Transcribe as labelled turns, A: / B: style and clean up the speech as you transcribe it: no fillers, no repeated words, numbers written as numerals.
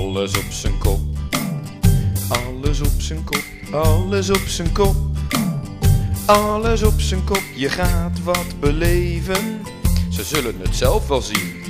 A: Alles op zijn kop, alles op zijn kop, alles op zijn kop. Alles op zijn kop, je gaat wat beleven. Ze zullen het zelf wel zien,